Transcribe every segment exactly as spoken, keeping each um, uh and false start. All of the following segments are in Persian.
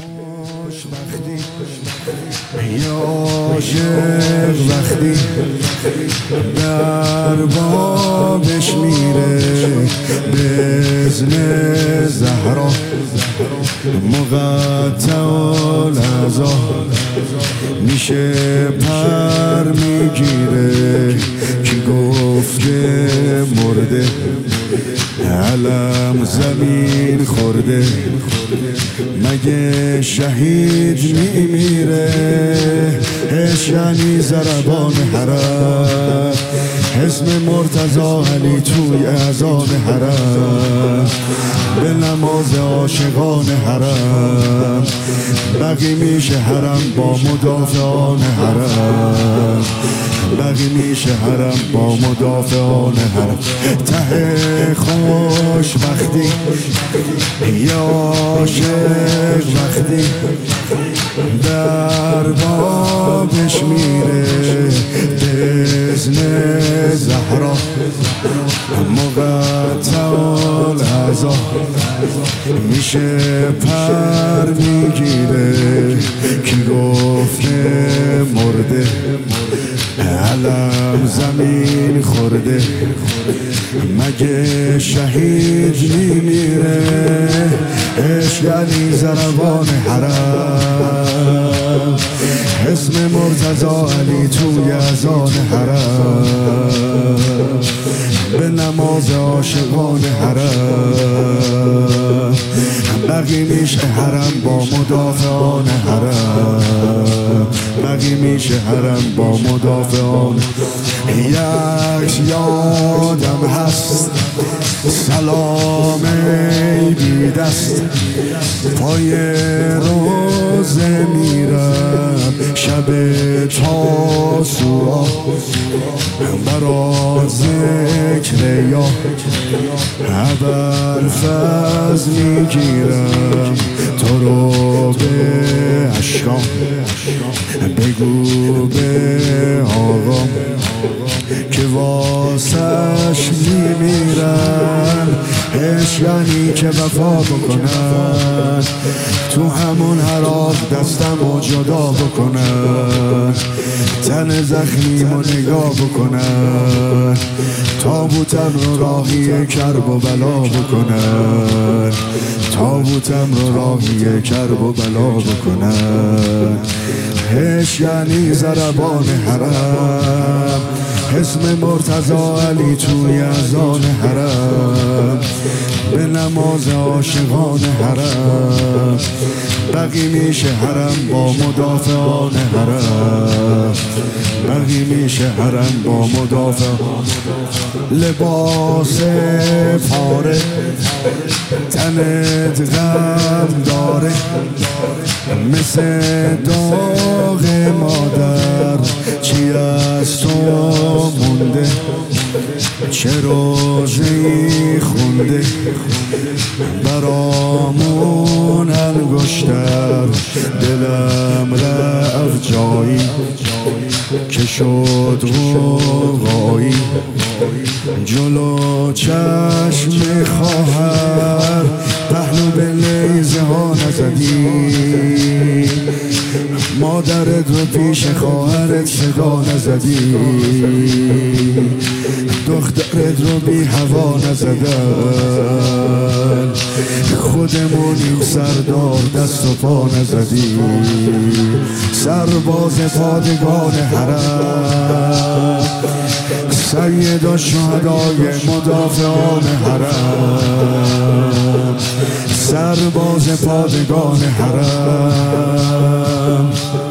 وقتی یا عاشق وقتی در بابش میره به اذن زهرا مقطع الاعضا میشه پر میگیره کی گفت که مرده علم زمین خورده مگه شهید میمیره عشق یعنی ضربان حرم اسم مرتضی علی توی اذان حرم به نماز عاشقان حرم بقی میشه حرم با مدافعان حرم بقی میشه حرم با مدافعان حرم ته خوش وقتی یا عاشق وقتی در بابش میره به اذن زهرا مقطع الاعضا میشه پر میگیره کی گفت که مرده علم زمین خورده مگه شهید میمیره عشق یعنی ضربان حرم اسم مرتضی علی توی اذان حرم به نماز عاشقان حرم بقی میشه حرم با مدافعان حرم بقی میشه حرم با مدافعان یک یادم هست سلام بی دست پای روزه میرم شب تاسوعا برا ذکر یا ابوالفضل میگیرم تو رو به اشکام بگو به آقام که واسش میمیرن عشق یعنی که وفا بکنن تو همون حراق دستم و جدا بکنن تن زخمیمو نگاه بکنن تابوتم رو راهی کرب و بلا بکنن تابوتم رو راهی کرب و بلا بکنن عشق یعنی ضربان حرم اسم مرتضی علی توی اذان حرم به نماز عاشقان حرم بقی میشه حرم با مدافعان حرم بقی میشه حرم با مدافعان لباس پاره تنت غم داره مثل داغ مادر چی از تو مونده چه روزی خونده برامون انگشتر دلم رفت جایی که شد غوغایی جلو چشم خواهر پهلو به لیزه ها نزدی مادرت رو پیش خواهرت صدا نزدی دخترت رو بی هوا نزدن خودمونیم سردار دست و پا نزدی سرباز پادگان حرم سید و شهدای مدافعان حرم سرباز پادگان حرم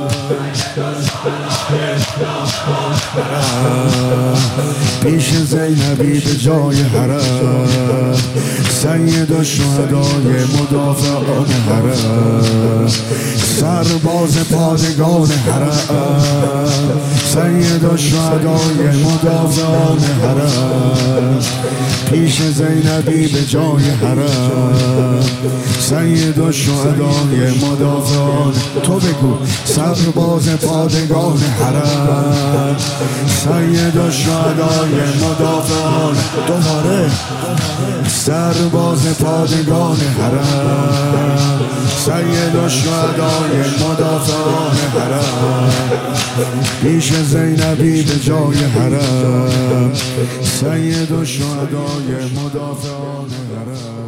پیش زینبی به جای حرم سید و شهدای مدافعان حرم سرباز پادگان حرم سید و شهدای مدافعان حرم پیش زینبی به جای حرم سید و شهدای مدافعان تو بگو سرباز پادگان حرم سید و شهدای مدافعان دوباره سرباز پادگان حرم سید و شهدای مدافعان حرم پیش زینبی به جای حرم سید و شهدای مدافعان حرم